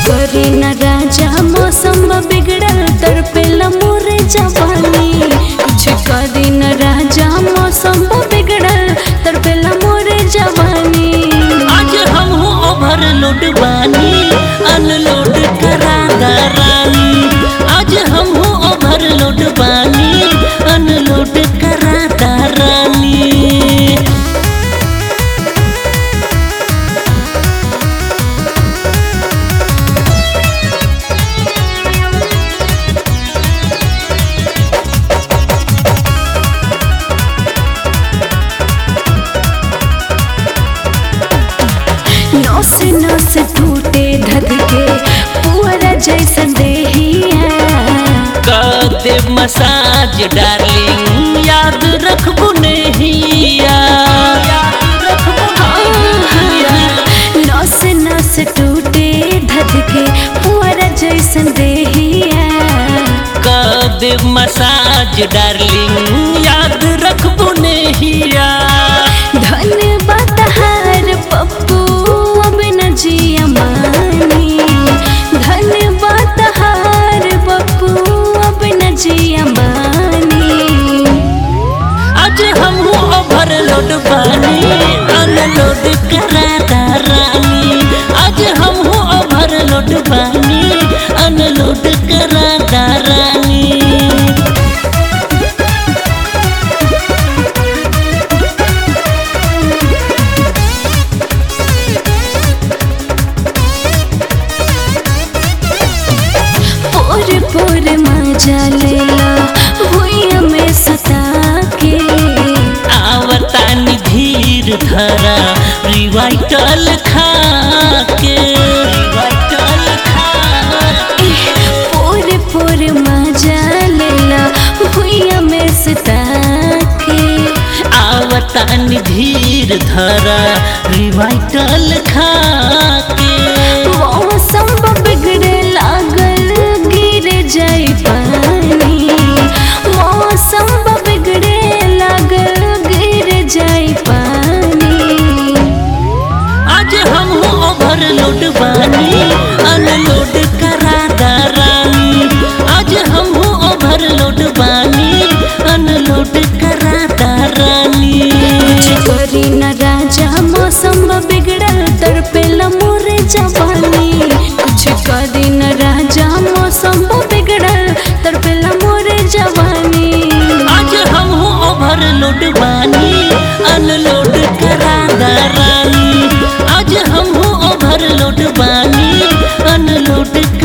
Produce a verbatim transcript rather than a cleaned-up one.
करी न राजा मौसम बिगड़ल तड़पेला मोरे जवानी। कुछ करी न राजा मौसम बिगड़ल तड़पेला मोरे जवानी। आज हम हो ओवरलोड बानी अनलोड करा दा रानी। आज हम हो ओवरलोड बानी अनलोड करा दा रानी। नौस नौस टूटे धध के पुअरा जैसन देहिया। कदे मसाज डार्लिंग याद रखबू नहिया। नौस नौस टूटे धध के पुअरा जैसन देहिया। कदे मसाज डार्लिंग याद रखबू नहिया। धन बतहार पप्पू अब न जिया मानी। धन बतहार पप्पू अब न जिया मानी। आज हम ओवरलोड बानी अनलोड करा दा रानी। आज हम ओवरलोड बानी अनलोड करा दा रानी। पोर पोर मजा लेला भुइया में सता के। आवतानी धीर धरा रिवाइटल खा के। रिवाइटल खा के। पोर पोर मजा लेला भुइया में सता के। आवतानी धीर धरा रिवाइटल खा के। मौसम बिगड़े लागल गिर जाई पानी। मौसम बिगड़े लागल गिर जाई पानी। आज हम ओवरलोड बानी अनलोड करा दा रानी। आज हम ओवरलोड बानी अनलोड करा दा रानी। करी न राजा मौसम बिगड़ल तड़पेला मोरे जवानी। कुछ करी न राजा मौसम बिगड़ल तड़पेला मोरे जवानी। आज हम ओवरलोड बानी अनलोड करा दा रानी। आज हम ओवरलोड बानी अनलोड